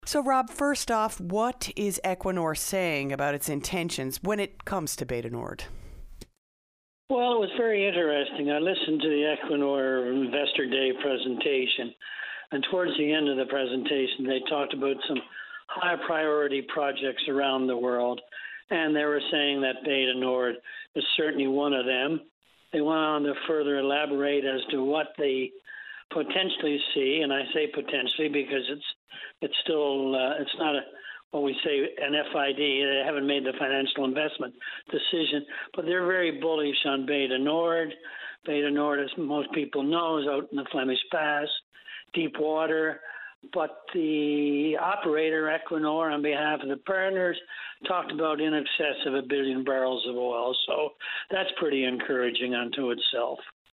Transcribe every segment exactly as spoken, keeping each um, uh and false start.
So, Rob, first off, what is Equinor saying about its intentions when it comes to Bay du Nord? Well, it was very interesting. I listened to the Equinor Investor Day presentation, and towards the end of the presentation, they talked about some high priority projects around the world, and they were saying that Bay du Nord is certainly one of them. They went on to further elaborate as to what they potentially see, and I say potentially because it's it's still uh, it's not a what we say an F I D. They haven't made the financial investment decision, but they're very bullish on Bay du Nord. Bay du Nord, as most people know, is out in the Flemish Pass, deep water. But the operator, Equinor, on behalf of the partners, talked about in excess of a billion barrels of oil. So that's pretty encouraging unto itself.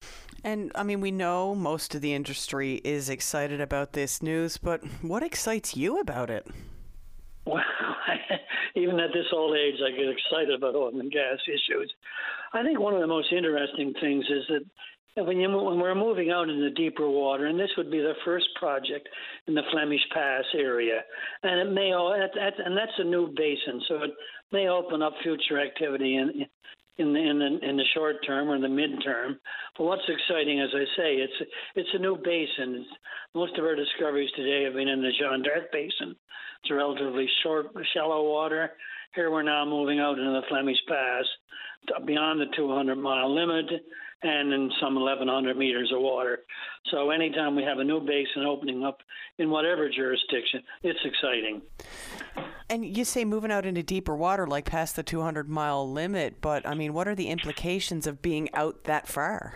And, I mean, we know most of the industry is excited about this news, but what excites you about it? Well, even at this old age, I get excited about oil and gas issues. I think one of the most interesting things is that when, you, when we're moving out into deeper water, and this would be the first project in the Flemish Pass area, and it may, and that's a new basin, so it may open up future activity in in the, in the in the short term or the midterm. But what's exciting, as I say, it's it's a new basin. It's, most of our discoveries today have been in the Jeanne d'Arc Basin. It's a relatively short, shallow water. Here we're now moving out into the Flemish Pass, beyond the two hundred mile limit, and in some eleven hundred meters of water. So anytime we have a new basin opening up in whatever jurisdiction, it's exciting. And you say moving out into deeper water, like past the two hundred mile limit, but I mean, what are the implications of being out that far?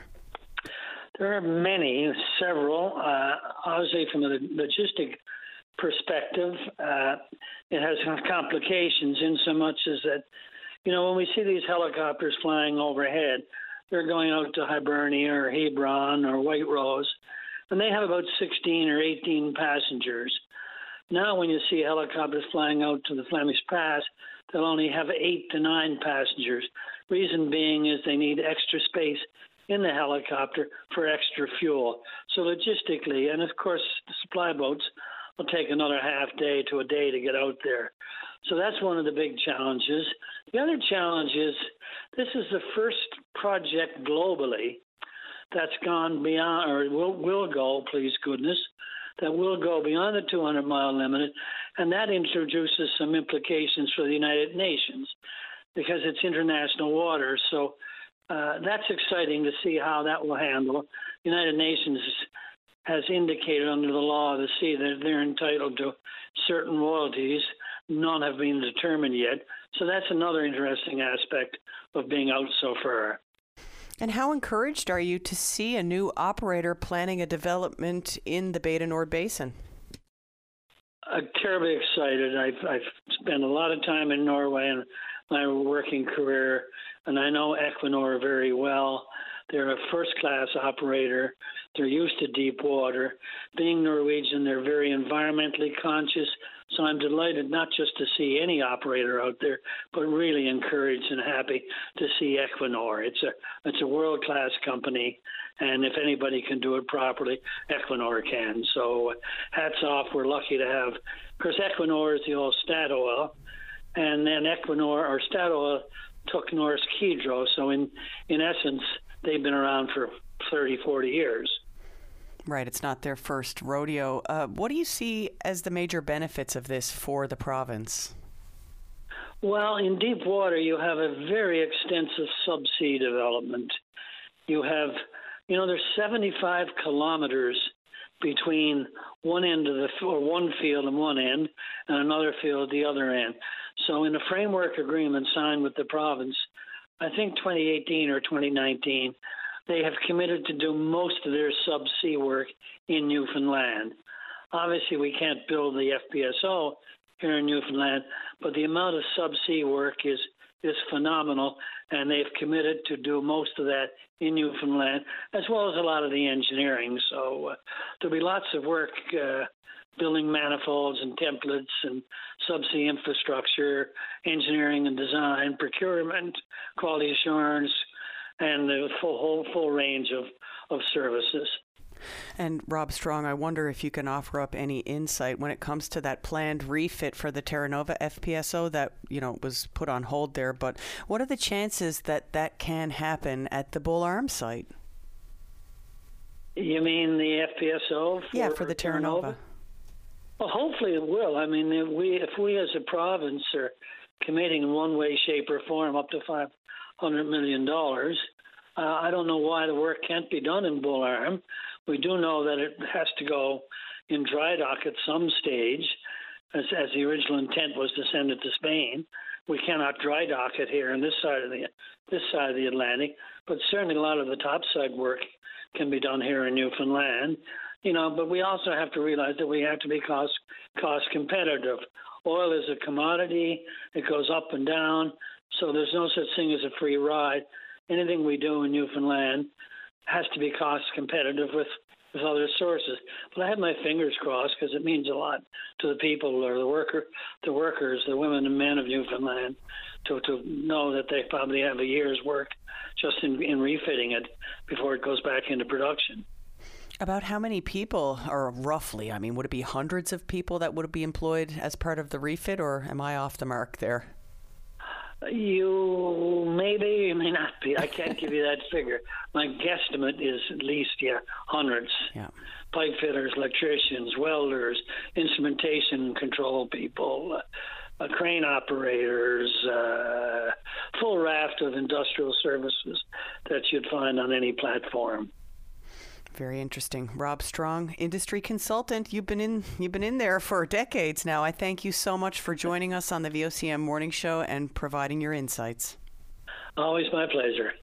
There are many, several. Uh, obviously, from a logistic perspective, uh, it has complications in so much as that, you know, when we see these helicopters flying overhead, they're going out to Hibernia or Hebron or White Rose, and they have about sixteen or eighteen passengers. Now, when you see helicopters flying out to the Flemish Pass, they'll only have eight to nine passengers. Reason being is they need extra space in the helicopter for extra fuel. So logistically, and of course, the supply boats will take another half day to a day to get out there. So that's one of the big challenges. The other challenge is this is the first project globally that's gone beyond, or will, will go, please goodness, that will go beyond the two hundred mile limit, and that introduces some implications for the United Nations because it's international water. So uh, that's exciting to see how that will handle. The United Nations has indicated under the law of the sea that they're entitled to certain royalties. None have been determined yet. So that's another interesting aspect of being out so far. And how encouraged are you to see a new operator planning a development in the Bay du Nord Basin? I'm terribly excited. I've, I've spent a lot of time in Norway in my working career, and I know Equinor very well. They're a first-class operator. They're used to deep water. Being Norwegian, they're very environmentally conscious. So I'm delighted not just to see any operator out there, but really encouraged and happy to see Equinor. It's a it's a world-class company, and if anybody can do it properly, Equinor can. So hats off. We're lucky to have, of course, Equinor is the old Statoil, and then Equinor or Statoil took Norsk Hydro. So in in essence, they've been around for thirty, forty years. Right, it's not their first rodeo. Uh, what do you see as the major benefits of this for the province? Well, in deep water, you have a very extensive subsea development. You have, you know, there's seventy-five kilometers between one end of the, or one field and one end, and another field at the other end. So in a framework agreement signed with the province, I think twenty eighteen or twenty nineteen, they have committed to do most of their subsea work in Newfoundland. Obviously, we can't build the F P S O here in Newfoundland, but the amount of subsea work is is phenomenal, and they've committed to do most of that in Newfoundland, as well as a lot of the engineering. So uh, there'll be lots of work uh, building manifolds and templates and subsea infrastructure, engineering and design, procurement, quality assurance, and the full whole full range of, of services. And Rob Strong, I wonder if you can offer up any insight when it comes to that planned refit for the Terra Nova F P S O that, you know, was put on hold there. But what are the chances that that can happen at the Bull Arms site? You mean the F P S O? For yeah, for the Terra Nova. Well, hopefully it will. I mean, if we, if we as a province are committing in one way, shape, or form up to five hundred million dollars, uh, I don't know why the work can't be done in Bull Arm. We do know that it has to go in dry dock at some stage, as, as the original intent was to send it to Spain. We cannot dry dock it here on this side of the this side of the Atlantic, but certainly a lot of the topside work can be done here in Newfoundland. You know, but we also have to realize that we have to be cost cost competitive. Oil is a commodity; it goes up and down, so there's no such thing as a free ride. Anything we do in Newfoundland has to be cost competitive with, with other sources. But I have my fingers crossed because it means a lot to the people or the worker, the workers, the women and men of Newfoundland, to to know that they probably have a year's work just in, in refitting it before it goes back into production. About how many people, or roughly, I mean, would it be hundreds of people that would be employed as part of the refit, or am I off the mark there? You maybe, you may not be. I can't give you that figure. My guesstimate is at least, yeah, hundreds. Yeah. Pipe fitters, electricians, welders, instrumentation control people, uh, crane operators, uh, full raft of industrial services that you'd find on any platform. Very interesting. Rob Strong, industry consultant. You've been in you've been in there for decades now. I thank you so much for joining us on the V O C M Morning Show and providing your insights. Always my pleasure.